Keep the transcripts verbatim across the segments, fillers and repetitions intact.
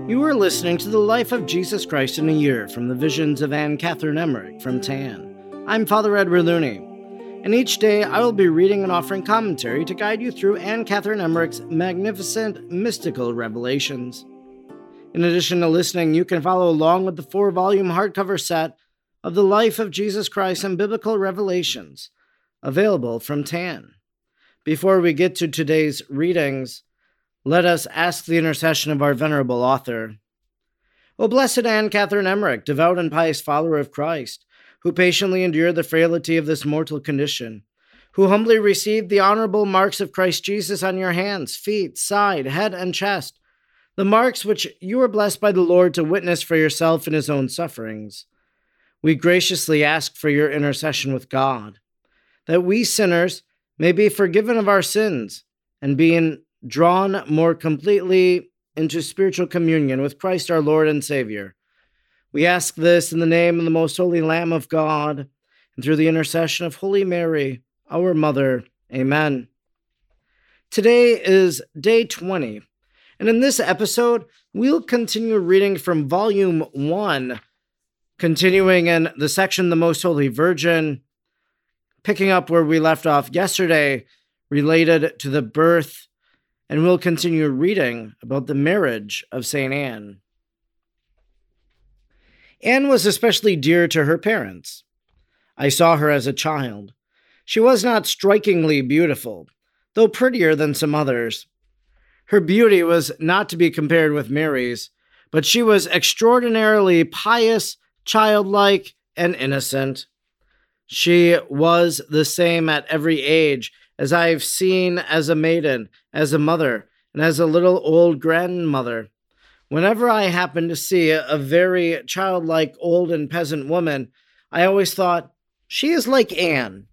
You are listening to The Life of Jesus Christ in a Year from the Visions of Anne Catherine Emmerich from T A N. I'm Father Edward Looney, and each day I will be reading and offering commentary to guide you through Anne Catherine Emmerich's magnificent mystical revelations. In addition to listening, you can follow along with the four-volume hardcover set of The Life of Jesus Christ and Biblical Revelations, available from T A N. Before we get to today's readings, let us ask the intercession of our venerable author. O blessed Anne Catherine Emmerich, devout and pious follower of Christ, who patiently endured the frailty of this mortal condition, who humbly received the honorable marks of Christ Jesus on your hands, feet, side, head, and chest, the marks which you were blessed by the Lord to witness for yourself in his own sufferings. We graciously ask for your intercession with God, that we sinners may be forgiven of our sins and being drawn more completely into spiritual communion with Christ our Lord and Savior. We ask this in the name of the most holy Lamb of God, and through the intercession of Holy Mary, our Mother. Amen. Today is day twenty, and in this episode, we'll continue reading from Volume one, continuing in the section The Most Holy Virgin, picking up where we left off yesterday, related to the birth, and we'll continue reading about the marriage of Saint Anne. Anne was especially dear to her parents. I saw her as a child. She was not strikingly beautiful, though prettier than some others. Her beauty was not to be compared with Mary's, but she was extraordinarily pious, childlike, and innocent. She was the same at every age, as I have seen as a maiden, as a mother, and as a little old grandmother. Whenever I happened to see a, a very childlike old and peasant woman, I always thought, she is like Anne.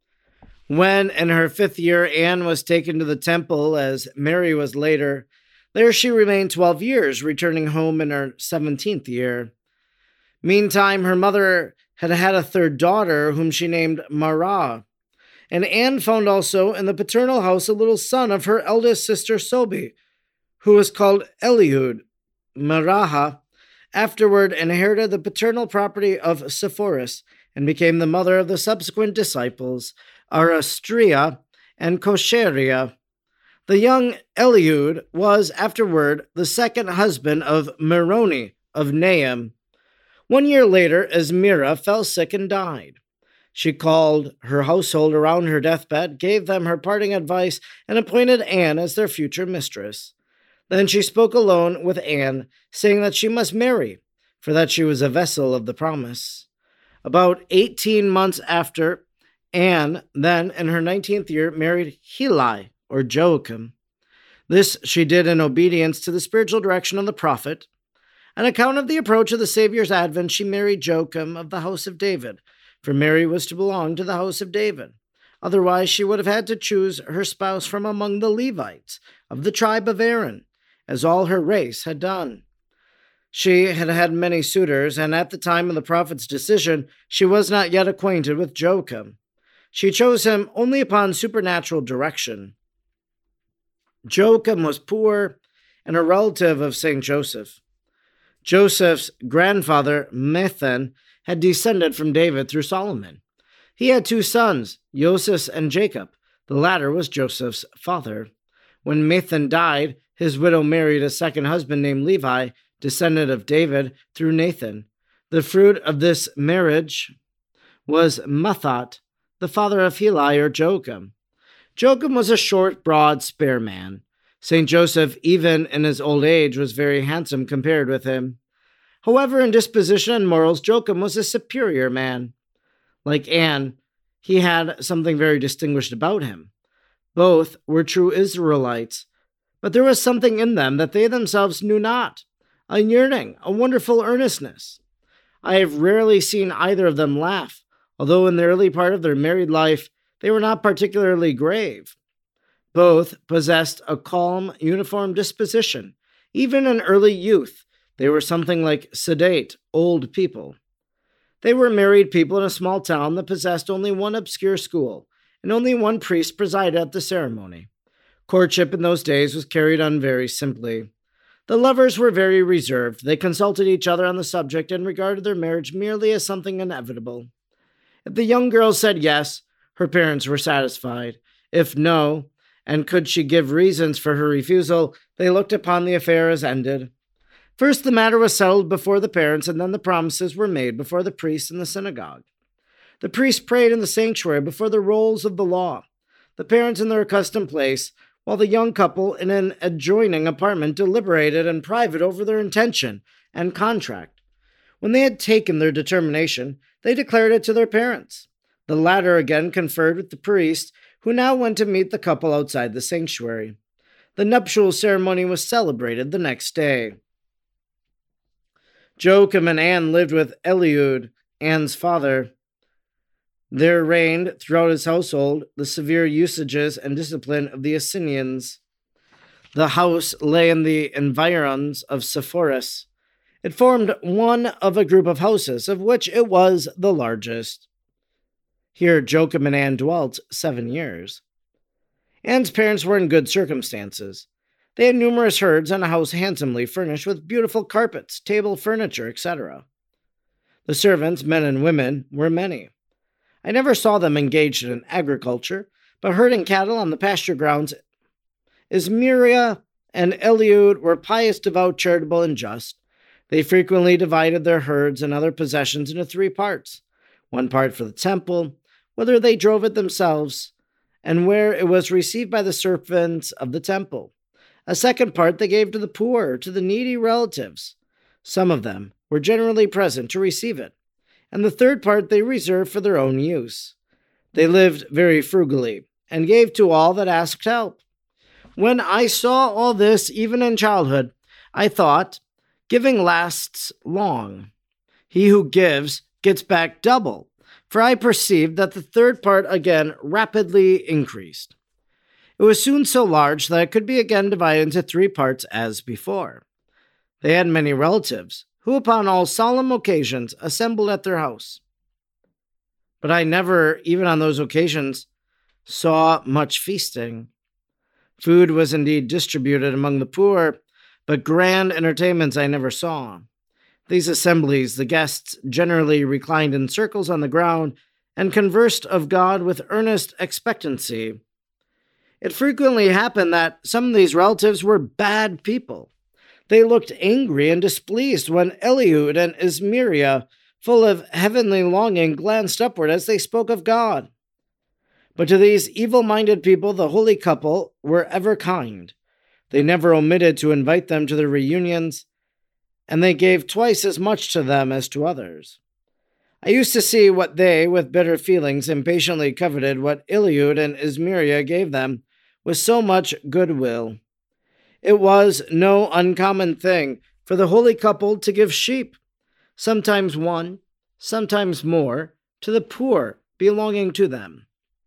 When, in her fifth year, Anne was taken to the temple, as Mary was later, there she remained twelve years, returning home in her seventeenth year. Meantime, her mother had had a third daughter, whom she named Marah. And Anne found also in the paternal house a little son of her eldest sister Sobi, who was called Eliud. Maraha afterward inherited the paternal property of Sepphoris and became the mother of the subsequent disciples, Arastria and Koscheria. The young Eliud was afterward the second husband of Meroni of Naam. One year later, Esmira fell sick and died. She called her household around her deathbed, gave them her parting advice, and appointed Anne as their future mistress. Then she spoke alone with Anne, saying that she must marry, for that she was a vessel of the promise. About eighteen months after, Anne, then in her nineteenth year, married Heli, or Joachim. This she did in obedience to the spiritual direction of the prophet. On account of the approach of the Savior's advent, she married Joachim of the house of David, for Mary was to belong to the house of David. Otherwise, she would have had to choose her spouse from among the Levites of the tribe of Aaron, as all her race had done. She had had many suitors, and at the time of the prophet's decision, she was not yet acquainted with Joachim. She chose him only upon supernatural direction. Joachim was poor and a relative of Saint Joseph. Joseph's grandfather, Methan, had descended from David through Solomon. He had two sons, Joseph and Jacob. The latter was Joseph's father. When Methan died, his widow married a second husband named Levi, descendant of David, through Nathan. The fruit of this marriage was Mathat, the father of Heli or Joachim. Joachim was a short, broad, spare man. Saint Joseph, even in his old age, was very handsome compared with him. However, in disposition and morals, Joachim was a superior man. Like Anne, he had something very distinguished about him. Both were true Israelites, but there was something in them that they themselves knew not, a yearning, a wonderful earnestness. I have rarely seen either of them laugh, although in the early part of their married life they were not particularly grave. Both possessed a calm, uniform disposition. Even in early youth, they were something like sedate, old people. They were married people in a small town that possessed only one obscure school, and only one priest presided at the ceremony. Courtship in those days was carried on very simply. The lovers were very reserved. They consulted each other on the subject and regarded their marriage merely as something inevitable. If the young girl said yes, her parents were satisfied. If no, and could she give reasons for her refusal, they looked upon the affair as ended. First, the matter was settled before the parents, and then the promises were made before the priest in the synagogue. The priest prayed in the sanctuary before the rolls of the law, the parents in their accustomed place, while the young couple in an adjoining apartment deliberated in private over their intention and contract. When they had taken their determination, they declared it to their parents. The latter again conferred with the priest, who now went to meet the couple outside the sanctuary. The nuptial ceremony was celebrated the next day. Joachim and Anne lived with Eliud, Anne's father. There reigned throughout his household the severe usages and discipline of the Essenians. The house lay in the environs of Sepphoris. It formed one of a group of houses, of which it was the largest. Here Joachim and Anne dwelt seven years. Anne's parents were in good circumstances. They had numerous herds and a house handsomely furnished with beautiful carpets, table furniture, et cetera. The servants, men and women, were many. I never saw them engaged in agriculture, but herding cattle on the pasture grounds. Ismeria and Eliud were pious, devout, charitable, and just. They frequently divided their herds and other possessions into three parts. One part for the temple, whither they drove it themselves, and where it was received by the servants of the temple. A second part they gave to the poor, to the needy relatives. Some of them were generally present to receive it, and the third part they reserved for their own use. They lived very frugally, and gave to all that asked help. When I saw all this, even in childhood, I thought, giving lasts long. He who gives gets back double, for I perceived that the third part again rapidly increased. It was soon so large that it could be again divided into three parts as before. They had many relatives, who upon all solemn occasions assembled at their house. But I never, even on those occasions, saw much feasting. Food was indeed distributed among the poor, but grand entertainments I never saw. These assemblies, the guests generally reclined in circles on the ground and conversed of God with earnest expectancy. It frequently happened that some of these relatives were bad people. They looked angry and displeased when Eliud and Ismeria, full of heavenly longing, glanced upward as they spoke of God. But to these evil-minded people, the holy couple were ever kind. They never omitted to invite them to their reunions, and they gave twice as much to them as to others. I used to see what they, with bitter feelings, impatiently coveted what Eliud and Ismeria gave them with so much goodwill. It was no uncommon thing for the holy couple to give sheep, sometimes one, sometimes more, to the poor belonging to them.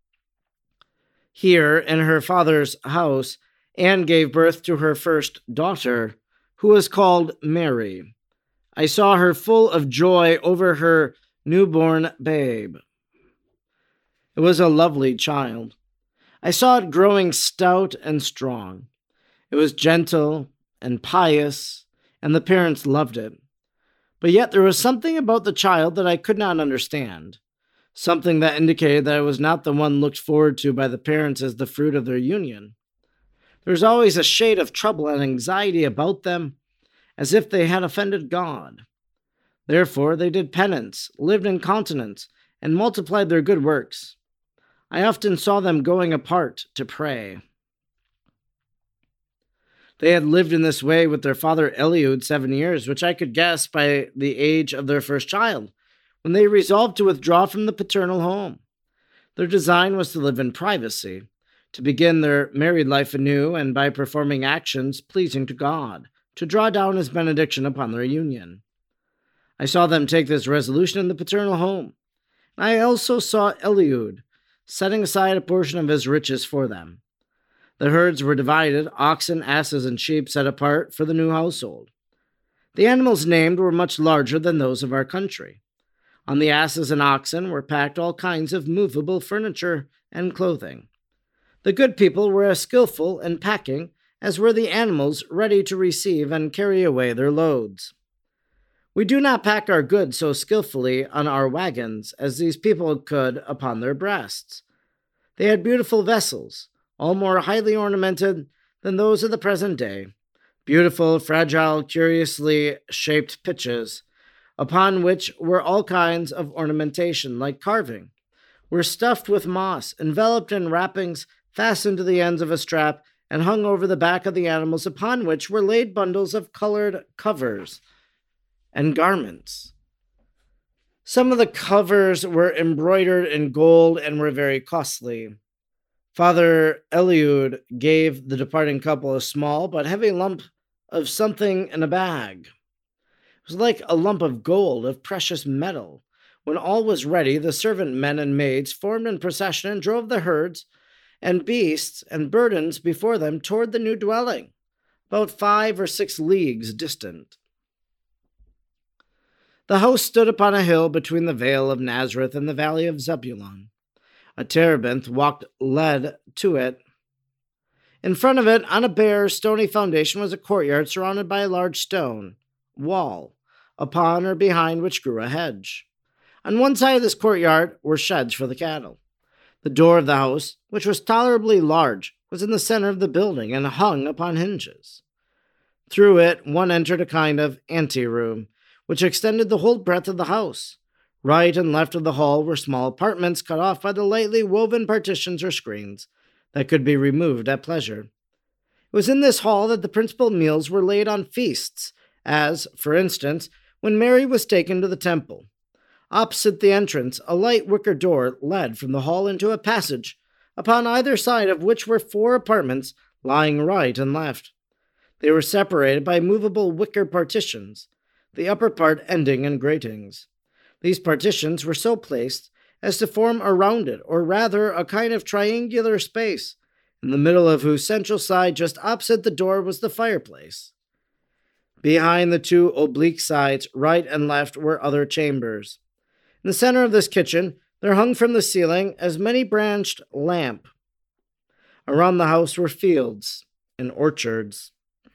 Here, in her father's house, Anne gave birth to her first daughter, who was called Mary. I saw her full of joy over her newborn babe. It was a lovely child. I saw it growing stout and strong. It was gentle and pious, and the parents loved it. But yet there was something about the child that I could not understand, something that indicated that it was not the one looked forward to by the parents as the fruit of their union. There was always a shade of trouble and anxiety about them, as if they had offended God. Therefore they did penance, lived in continence, and multiplied their good works. I often saw them going apart to pray. They had lived in this way with their father Eliud seven years, which I could guess by the age of their first child, when they resolved to withdraw from the paternal home. Their design was to live in privacy, to begin their married life anew, and by performing actions pleasing to God, to draw down his benediction upon their union. I saw them take this resolution in the paternal home. I also saw Eliud setting aside a portion of his riches for them. The herds were divided, oxen, asses, and sheep set apart for the new household. The animals named were much larger than those of our country. On the asses and oxen were packed all kinds of movable furniture and clothing. The good people were as skillful in packing as were the animals ready to receive and carry away their loads. We do not pack our goods so skillfully on our wagons as these people could upon their breasts. They had beautiful vessels, all more highly ornamented than those of the present day, beautiful, fragile, curiously shaped pitches, upon which were all kinds of ornamentation, like carving, were stuffed with moss, enveloped in wrappings fastened to the ends of a strap, and hung over the back of the animals, upon which were laid bundles of colored covers and garments. Some of the covers were embroidered in gold and were very costly. Father Eliud gave the departing couple a small but heavy lump of something in a bag. It was like a lump of gold, of precious metal. When all was ready, the servant men and maids formed in procession and drove the herds and beasts and burdens before them toward the new dwelling, about five or six leagues distant. The house stood upon a hill between the vale of Nazareth and the valley of Zebulun. A terebinth walked led to it. In front of it, on a bare, stony foundation, was a courtyard surrounded by a large stone wall, upon or behind which grew a hedge. On one side of this courtyard were sheds for the cattle. The door of the house, which was tolerably large, was in the center of the building and hung upon hinges. Through it one entered a kind of anteroom, which extended the whole breadth of the house. Right and left of the hall were small apartments cut off by the lightly woven partitions or screens that could be removed at pleasure. It was in this hall that the principal meals were laid on feasts, as, for instance, when Mary was taken to the temple. Opposite the entrance, a light wicker door led from the hall into a passage, upon either side of which were four apartments lying right and left. They were separated by movable wicker partitions, the upper part ending in gratings. These partitions were so placed as to form a rounded, or rather a kind of triangular space, in the middle of whose central side, just opposite the door, was the fireplace. Behind the two oblique sides, right and left, were other chambers. In the center of this kitchen, there hung from the ceiling as many branched lamp. Around the house were fields and orchards.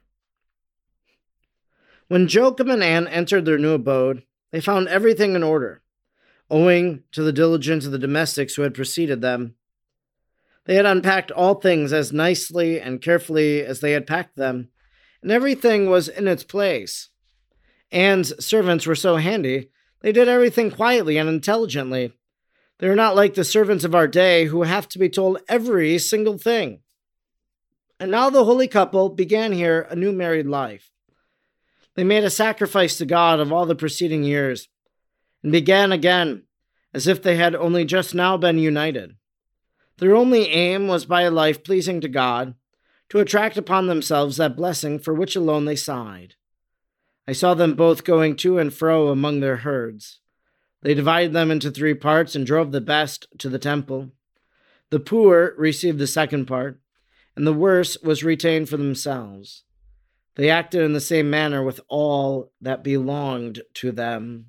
When Joachim and Anne entered their new abode, they found everything in order, owing to the diligence of the domestics who had preceded them. They had unpacked all things as nicely and carefully as they had packed them, and everything was in its place. Anne's servants were so handy, they did everything quietly and intelligently. They were not like the servants of our day who have to be told every single thing. And now the holy couple began here a new married life. They made a sacrifice to God of all the preceding years, and began again, as if they had only just now been united. Their only aim was by a life pleasing to God, to attract upon themselves that blessing for which alone they sighed. I saw them both going to and fro among their herds. They divided them into three parts and drove the best to the temple. The poor received the second part, and the worse was retained for themselves. They acted in the same manner with all that belonged to them.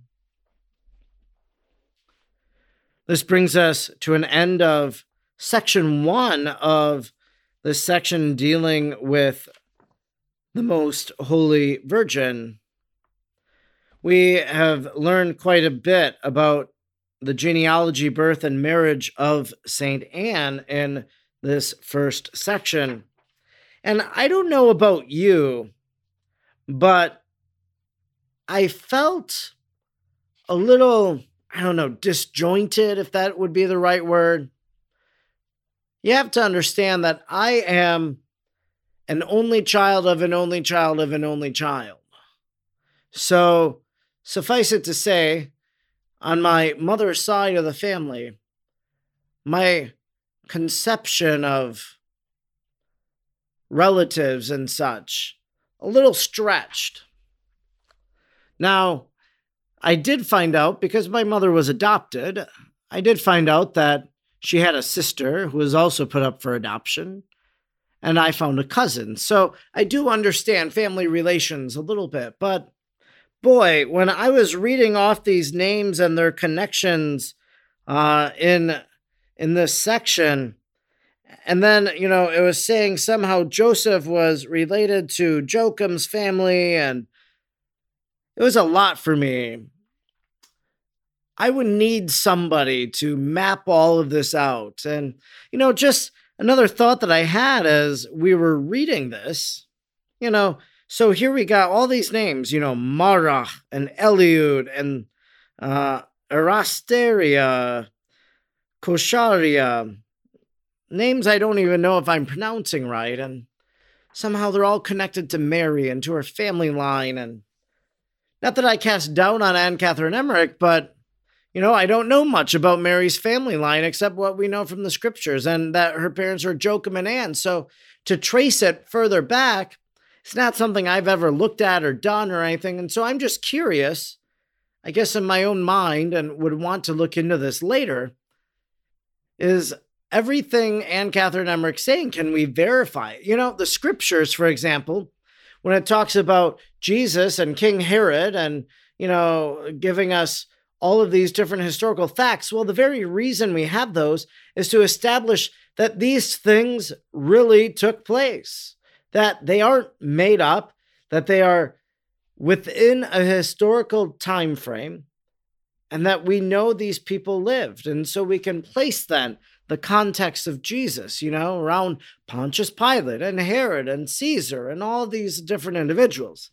This brings us to an end of section one of the section dealing with the Most Holy Virgin. We have learned quite a bit about the genealogy, birth, and marriage of Saint Anne in this first section. And I don't know about you, but I felt a little, I don't know, disjointed, if that would be the right word. You have to understand that I am an only child of an only child of an only child. So, suffice it to say, on my mother's side of the family, my conception of relatives and such, a little stretched. Now, I did find out, because my mother was adopted, I did find out that she had a sister who was also put up for adoption, and I found a cousin. So I do understand family relations a little bit, but boy, when I was reading off these names and their connections uh, in, in this section, And then, you know, it was saying somehow Joseph was related to Joachim's family, and it was a lot for me. I would need somebody to map all of this out. And, you know, just another thought that I had as we were reading this, you know, so here we got all these names, you know, Marah and Eliud and uh, Erasteria, Kosharia, names I don't even know if I'm pronouncing right. And somehow they're all connected to Mary and to her family line. And not that I cast doubt on Anne Catherine Emmerich, but you know, I don't know much about Mary's family line except what we know from the scriptures and that her parents are Joachim and Anne. So to trace it further back, it's not something I've ever looked at or done or anything. And so I'm just curious, I guess in my own mind, and would want to look into this later, is everything Anne Catherine Emmerich saying, can we verify it? You know, the scriptures, for example, when it talks about Jesus and King Herod and, you know, giving us all of these different historical facts. Well, the very reason we have those is to establish that these things really took place, that they aren't made up, that they are within a historical time frame, and that we know these people lived. And so we can place then the context of Jesus, you know, around Pontius Pilate and Herod and Caesar and all these different individuals.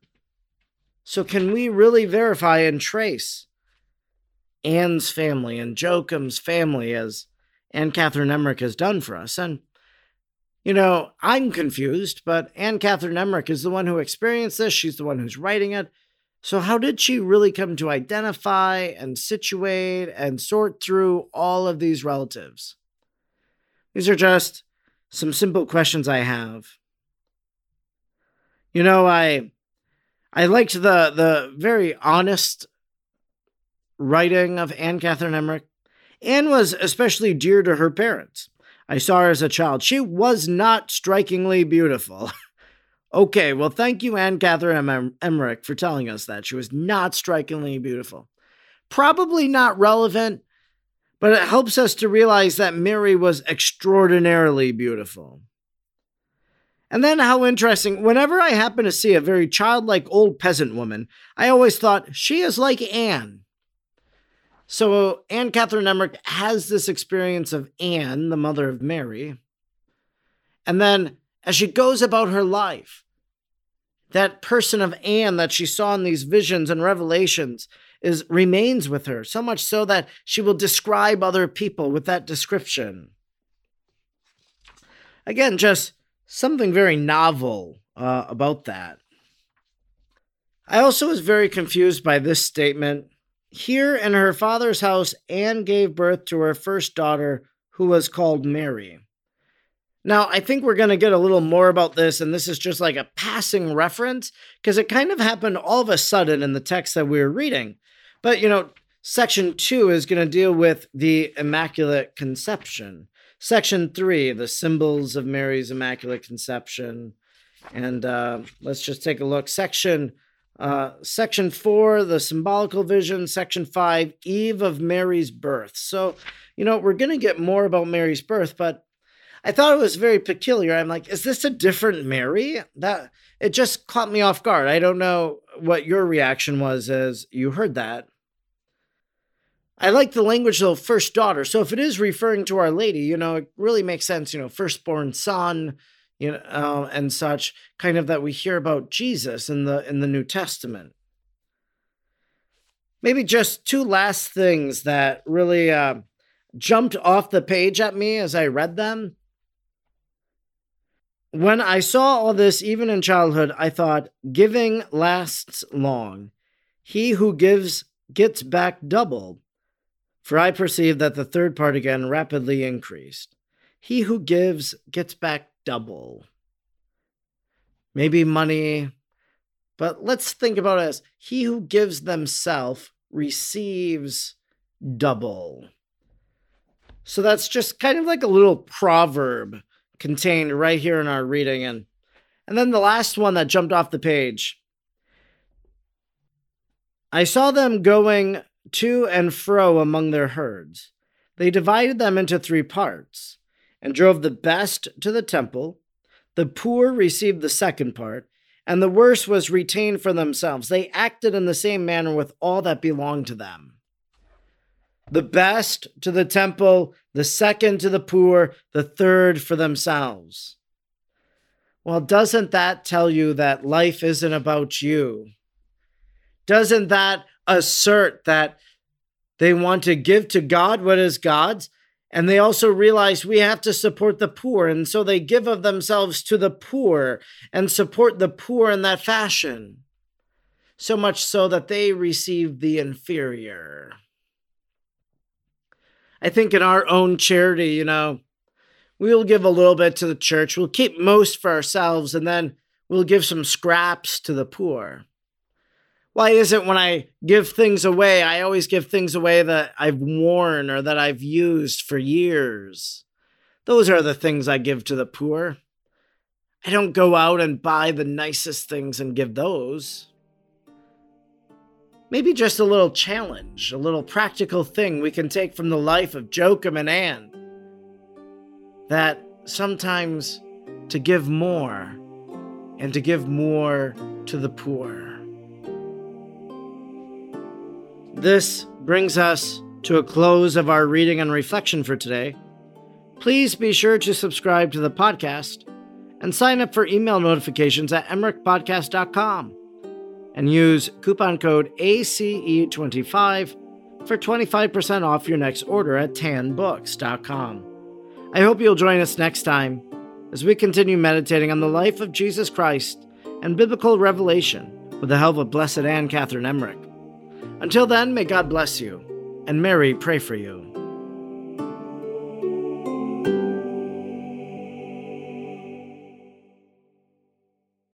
So can we really verify and trace Anne's family and Joachim's family as Anne Catherine Emmerich has done for us? And, you know, I'm confused, but Anne Catherine Emmerich is the one who experienced this. She's the one who's writing it. So how did she really come to identify and situate and sort through all of these relatives? These are just some simple questions I have. You know, I I liked the the very honest writing of Anne Catherine Emmerich. Anne was especially dear to her parents. I saw her as a child. She was not strikingly beautiful. Okay, well, thank you, Anne Catherine em- Emmerich, for telling us that. She was not strikingly beautiful. Probably not relevant, but it helps us to realize that Mary was extraordinarily beautiful. And then how interesting, whenever I happen to see a very childlike old peasant woman, I always thought, she is like Anne. So Anne Catherine Emmerich has this experience of Anne, the mother of Mary. And then as she goes about her life, that person of Anne that she saw in these visions and revelations is remains with her, so much so that she will describe other people with that description. Again, just something very novel uh, about that. I also was very confused by this statement. Here in her father's house, Anne gave birth to her first daughter, who was called Mary. Now, I think we're going to get a little more about this, and this is just like a passing reference, because it kind of happened all of a sudden in the text that we were reading. But, you know, section two is going to deal with the Immaculate Conception. Section three, the symbols of Mary's Immaculate Conception. And uh, let's just take a look. Section Uh, section four, the symbolical vision. Section five, eve of Mary's birth. So, you know, we're going to get more about Mary's birth, but I thought it was very peculiar. I'm like, is this a different Mary? That it just caught me off guard. I don't know what your reaction was as you heard that. I like the language though, first daughter. So if it is referring to Our Lady, you know, it really makes sense, you know, firstborn son, you know, uh, and such, kind of that we hear about Jesus in the in the New Testament. Maybe just two last things that really uh, jumped off the page at me as I read them. When I saw all this, even in childhood, I thought, giving lasts long. He who gives gets back double. For I perceive that the third part again rapidly increased. He who gives gets back double. Maybe money, but let's think about it as he who gives themselves receives double. So that's just kind of like a little proverb contained right here in our reading. And, and then the last one that jumped off the page. I saw them going to and fro among their herds. They divided them into three parts. and drove the best to the temple. The poor received the second part, and the worst was retained for themselves. They acted in the same manner with all that belonged to them. The best to the temple, the second to the poor, the third for themselves. Well, doesn't that tell you that life isn't about you? Doesn't that assert that they want to give to God what is God's? And they also realize we have to support the poor. And so they give of themselves to the poor and support the poor in that fashion. So much so that they receive the inferior. I think in our own charity, you know, we'll give a little bit to the church. We'll keep most for ourselves, and then we'll give some scraps to the poor. Why is it when I give things away, I always give things away that I've worn or that I've used for years? Those are the things I give to the poor. I don't go out and buy the nicest things and give those. Maybe just a little challenge, a little practical thing we can take from the life of Joachim and Anne. That sometimes to give more and to give more to the poor. This brings us to a close of our reading and reflection for today. Please be sure to subscribe to the podcast and sign up for email notifications at emmerich podcast dot com and use coupon code A C E twenty-five for twenty-five percent off your next order at tan books dot com. I hope you'll join us next time as we continue meditating on the life of Jesus Christ and biblical revelation with the help of Blessed Anne Catherine Emmerich. Until then, may God bless you, and Mary pray for you.